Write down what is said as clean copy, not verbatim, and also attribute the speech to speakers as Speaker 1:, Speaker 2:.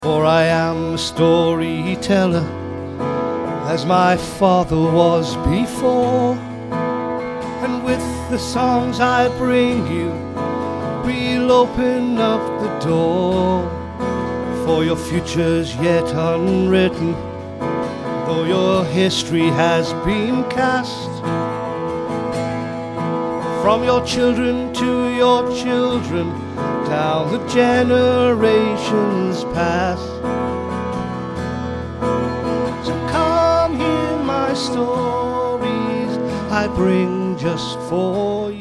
Speaker 1: For I am a storyteller, as my father was before. And with the songs I bring you, we'll open up the door. For your future's yet unwritten, though your history has been cast. From your children to your children, down the generations past. So come hear my stories I bring just for you.